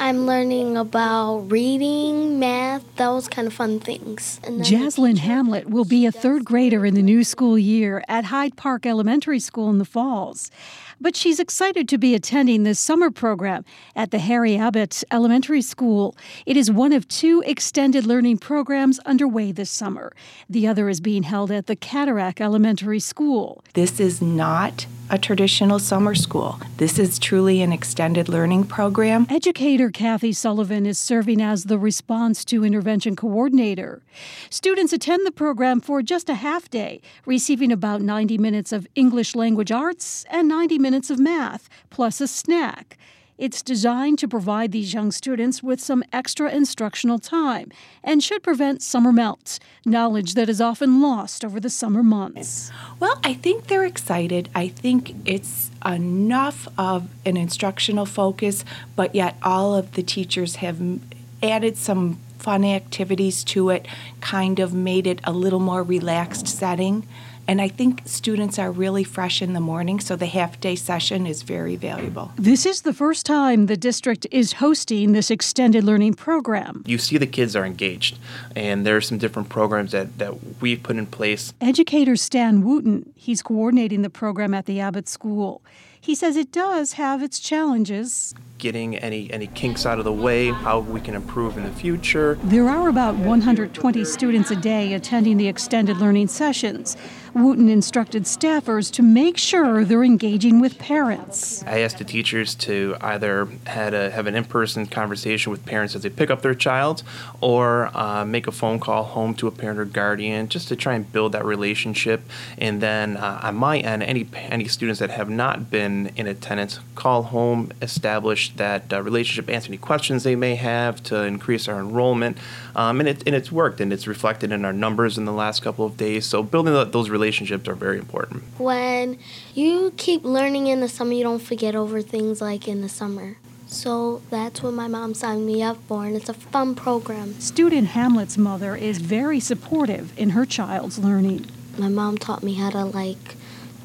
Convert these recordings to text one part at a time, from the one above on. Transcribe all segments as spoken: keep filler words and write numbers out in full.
I'm learning about reading, math, those kind of fun things. And then the Jaslyn teacher- Hamlet will be a third grader in the new school year at Hyde Park Elementary School in the Falls. But she's excited to be attending this summer program at the Harry Abbott Elementary School. It is one of two extended learning programs underway this summer. The other is being held at the Cataract Elementary School. This is not a traditional summer school. This is truly an extended learning program. Educator Kathy Sullivan is serving as the Response to Intervention Coordinator. Students attend the program for just a half day, receiving about ninety minutes of English language arts and ninety minutes of math, plus a snack. It's designed to provide these young students with some extra instructional time and should prevent summer melt, knowledge that is often lost over the summer months. Well, I think they're excited. I think it's enough of an instructional focus, but yet all of the teachers have added some fun activities to it, kind of made it a little more relaxed setting. And I think students are really fresh in the morning, so the half-day session is very valuable. This is the first time the district is hosting this extended learning program. You see the kids are engaged, and there are some different programs that, that we've put in place. Educator Stan Wooten, he's coordinating the program at the Abbott School. He says it does have its challenges. Getting any, any kinks out of the way, how we can improve in the future. There are about one hundred twenty students a day attending the extended learning sessions. Wooten instructed staffers to make sure they're engaging with parents. I asked the teachers to either had a, have an in-person conversation with parents as they pick up their child, or uh, make a phone call home to a parent or guardian just to try and build that relationship. And then uh, on my end, any any students that have not been in attendance, call home, establish that uh, relationship, answer any questions they may have to increase our enrollment. Um, and, it, and it's worked, and it's reflected in our numbers in the last couple of days. So building the, those relationships are very important. When you keep learning in the summer, you don't forget over things like in the summer. So that's what my mom signed me up for, and it's a fun program. Student Hamlet's mother is very supportive in her child's learning. My mom taught me how to, like,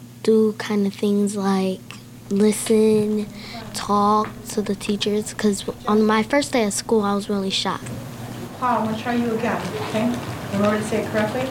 do kind of things like listen, talk to the teachers, because on my first day of school, I was really shy. Paul, I'm going to try you again, okay? Remember to say it correctly?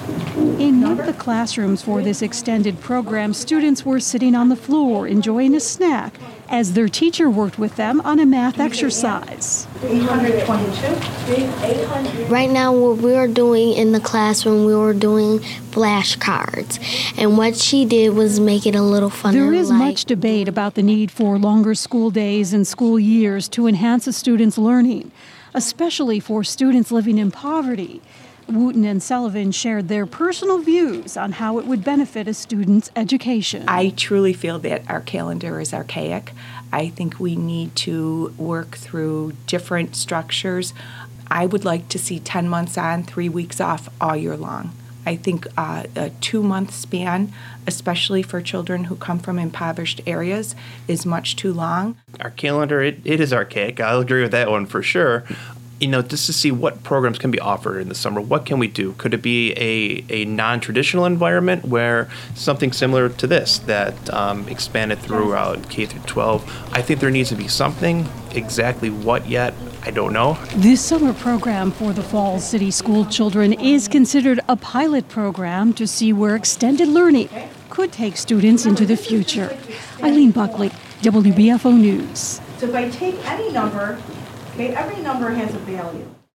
In one of the classrooms for this extended program, students were sitting on the floor enjoying a snack as their teacher worked with them on a math exercise. eight hundred twenty-two. Right now, what we were doing in the classroom, we were doing flashcards. And what she did was make it a little funner. There is like, much debate about the need for longer school days and school years to enhance a student's learning, especially for students living in poverty. Wooten and Sullivan shared their personal views on how it would benefit a student's education. I truly feel that our calendar is archaic. I think we need to work through different structures. I would like to see ten months on, three weeks off all year long. I think uh, a two-month span, especially for children who come from impoverished areas, is much too long. Our calendar, it, it is archaic. I'll agree with that one for sure. You know, just to see what programs can be offered in the summer. What can we do? Could it be a, a non-traditional environment where something similar to this that um, expanded throughout K through twelve? I think there needs to be something. Exactly what yet, I don't know. This summer program for the Falls City School children is considered a pilot program to see where extended learning could take students into the future. Eileen Buckley, W B F O News. So if I take any number, okay, every number has a value.